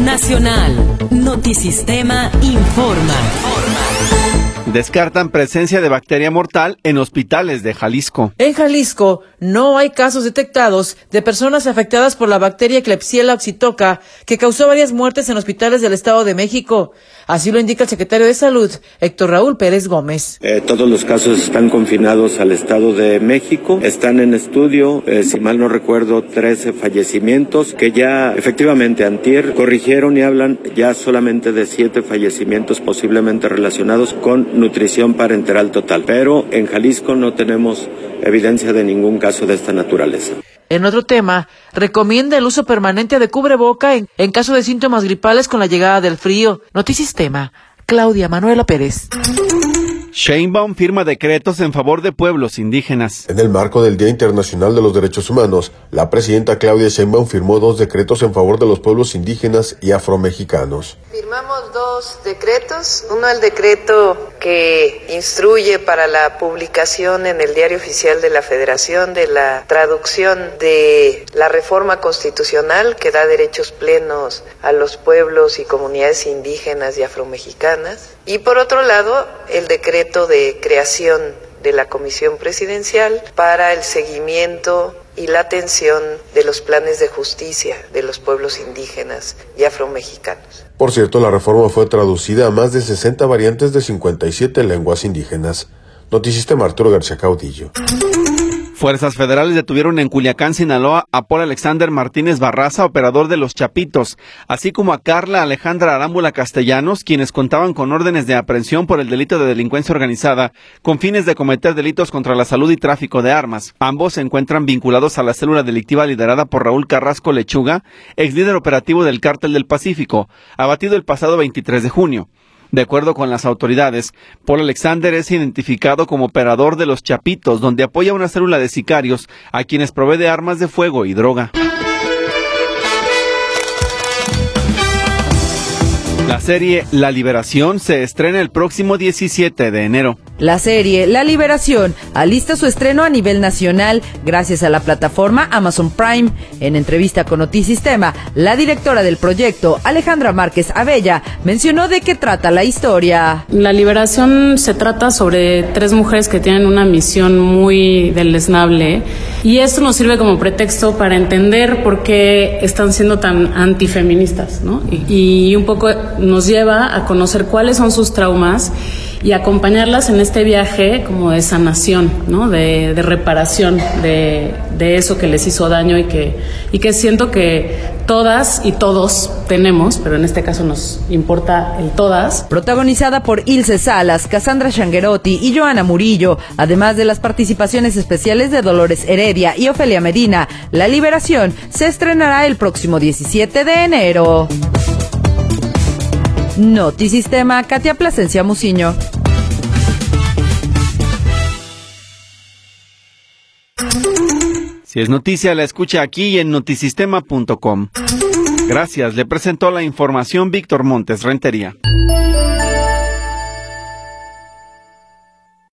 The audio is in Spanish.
Nacional. Notisistema informa. Descartan presencia de bacteria mortal en hospitales de Jalisco. En Jalisco no hay casos detectados de personas afectadas por la bacteria Klebsiella oxytoca, que causó varias muertes en hospitales del Estado de México. Así lo indica el secretario de Salud, Héctor Raúl Pérez Gómez. Todos los casos están confinados al Estado de México. Están en estudio, si mal no recuerdo, 13 fallecimientos que ya efectivamente antier corrigieron y hablan ya solamente de 7 fallecimientos posiblemente relacionados con nutrición parenteral total. Pero en Jalisco no tenemos evidencia de ningún caso de esta naturaleza. En otro tema, recomienda el uso permanente de cubreboca en caso de síntomas gripales con la llegada del frío. Notisistema, Claudia Manuela Pérez. Sheinbaum firma decretos en favor de pueblos indígenas. En el marco del Día Internacional de los Derechos Humanos, la presidenta Claudia Sheinbaum firmó 2 decretos en favor de los pueblos indígenas y afromexicanos. Firmamos 2 decretos, uno el decreto que instruye para la publicación en el Diario Oficial de la Federación de la traducción de la reforma constitucional que da derechos plenos a los pueblos y comunidades indígenas y afromexicanas, y por otro lado el decreto de creación de la Comisión Presidencial para el seguimiento y la atención de los planes de justicia de los pueblos indígenas y afromexicanos. Por cierto, la reforma fue traducida a más de 60 variantes de 57 lenguas indígenas. Notisistema, Arturo García Caudillo. Fuerzas federales detuvieron en Culiacán, Sinaloa, a Paul Alexander Martínez Barraza, operador de Los Chapitos, así como a Carla Alejandra Arámbula Castellanos, quienes contaban con órdenes de aprehensión por el delito de delincuencia organizada, con fines de cometer delitos contra la salud y tráfico de armas. Ambos se encuentran vinculados a la célula delictiva liderada por Raúl Carrasco Lechuga, ex líder operativo del Cártel del Pacífico, abatido el pasado 23 de junio. De acuerdo con las autoridades, Paul Alexander es identificado como operador de Los Chapitos, donde apoya una célula de sicarios a quienes provee de armas de fuego y droga. La serie La Liberación se estrena el próximo 17 de enero. La serie La Liberación alista su estreno a nivel nacional gracias a la plataforma Amazon Prime. En entrevista con Notisistema, la directora del proyecto, Alejandra Márquez Abella, mencionó de qué trata la historia. La Liberación se trata sobre 3 mujeres que tienen una misión muy deleznable, y esto nos sirve como pretexto para entender por qué están siendo tan antifeministas, ¿no? Y un poco nos lleva a conocer cuáles son sus traumas y acompañarlas en este viaje como de sanación, ¿no? De reparación de eso que les hizo daño y que siento que todas y todos tenemos, pero en este caso nos importa el todas. Protagonizada por Ilse Salas, Cassandra Shanguerotti y Joana Murillo, además de las participaciones especiales de Dolores Heredia y Ofelia Medina, La Liberación se estrenará el próximo 17 de enero. Notisistema, Katia Plasencia Muciño. Si es noticia, la escucha aquí en notisistema.com. Gracias, le presentó la información Víctor Montes Rentería.